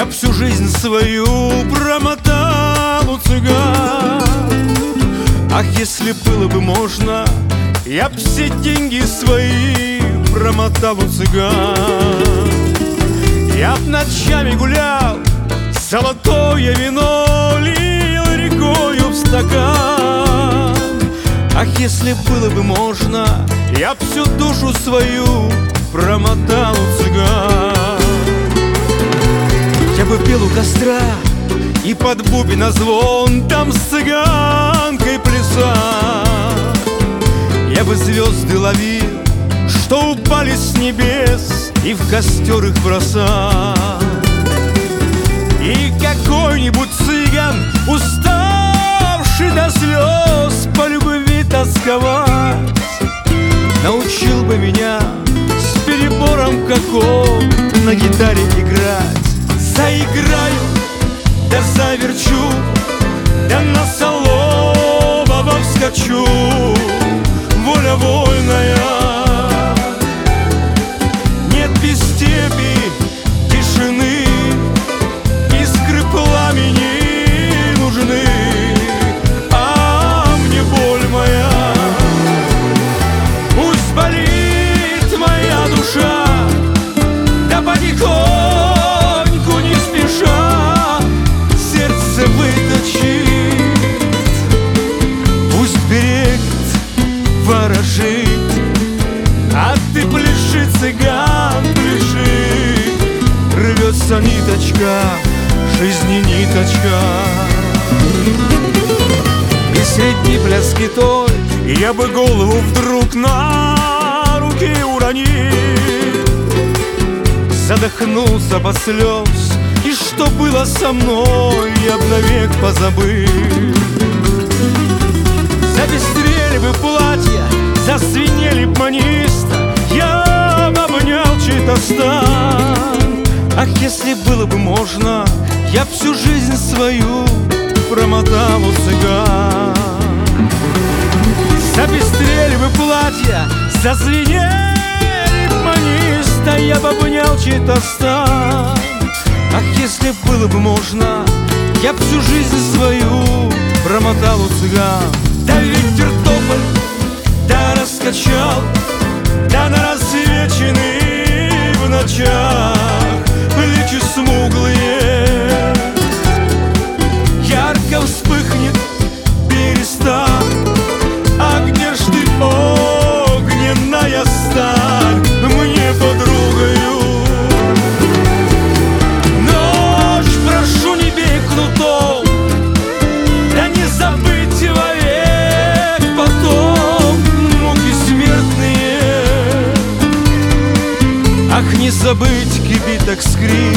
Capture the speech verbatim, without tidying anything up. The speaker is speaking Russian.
я всю жизнь свою промотал у цыган. Ах, если было бы можно, я б все деньги свои промотал у цыган. Я б ночами гулял, золотое вино лил рекою в стакан. Ах, если было бы можно, я б всю душу свою промотал у цыган. Я бы пел у костра и под бубен звон там с цыганкой плясал. Я бы звезды ловил, что упали с небес, и в костер их бросал. И какой-нибудь цыган, уставший до слез по любви тосковать, научил бы меня с перебором, как он, на гитаре играть. Заиграю, да заверчу, да на Соловова вскочу, воля вольная. Нет без степи, тишины, искры пламени нужны, а мне боль моя. Пусть болит моя душа, да потихоньку, не спеша, сердце выточит. Пусть берегт, ворожит, а ты пляши, цыган, пляши. Рвется ниточка, жизни ниточка. И среди пляски той я бы голову вдруг на руки уронил, задохнулся под слез, и что было со мной, я б навек позабыл. Запестрели бы платья, засвинели б маниста, я б обнял чей-то стан. Ах, если было бы можно, я б всю жизнь свою промотал у цыган. Запестрели бы платья, зазвенели б маниста, я б обнял чей-то стан. Ах, если было бы можно, я б всю жизнь свою промотал у цыган. Да ветер тополь, да раскачал, да на рассвеченный в ночах плечи смуглые. Ярко вспыхнет береста, а где ж ты, огненная сталь, мне подругою? Ночь, прошу, не бей кнутом, да не забыть вовек потом муки смертные. Ах, не забыть кибиток скрип